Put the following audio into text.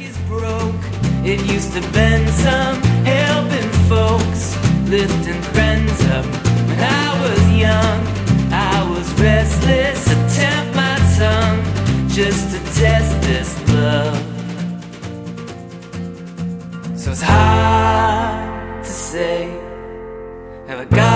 broke. It used to bend some, helping folks, lifting friends up. When I was young, I was restless. I tapped my tongue just to test this love. So it's hard to say, have I got